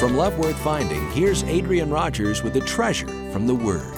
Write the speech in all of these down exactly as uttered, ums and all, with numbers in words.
From Love Worth Finding, here's Adrian Rogers with a treasure from the Word.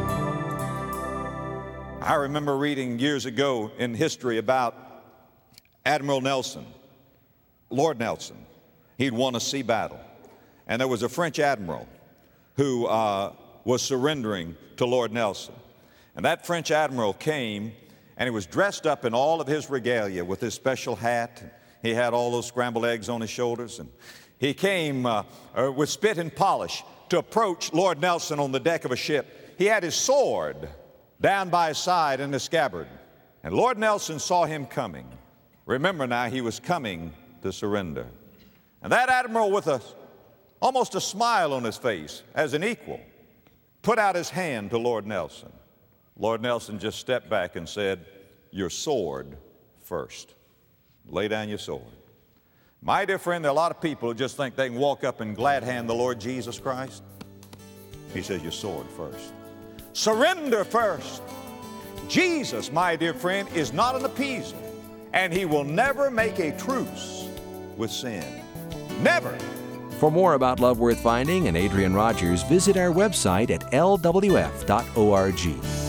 I remember reading years ago in history about Admiral Nelson, Lord Nelson. He'd won a sea battle. And there was a French admiral who uh, was surrendering to Lord Nelson. And that French admiral came, and he was dressed up in all of his regalia with his special hat. He had all those scrambled eggs on his shoulders. And he came uh, uh, with spit and polish to approach Lord Nelson on the deck of a ship. He had his sword down by his side in the scabbard. And Lord Nelson saw him coming. Remember now, he was coming to surrender. And that admiral, with a, almost a smile on his face, as an equal, put out his hand to Lord Nelson. Lord Nelson just stepped back and said, "Your sword first. Lay down your sword." My dear friend, there are a lot of people who just think they can walk up and glad hand the Lord Jesus Christ. He says, your sword first. Surrender first. Jesus, my dear friend, is not an appeaser, and he will never make a truce with sin. Never. For more about Love Worth Finding and Adrian Rogers, visit our website at L W F dot org.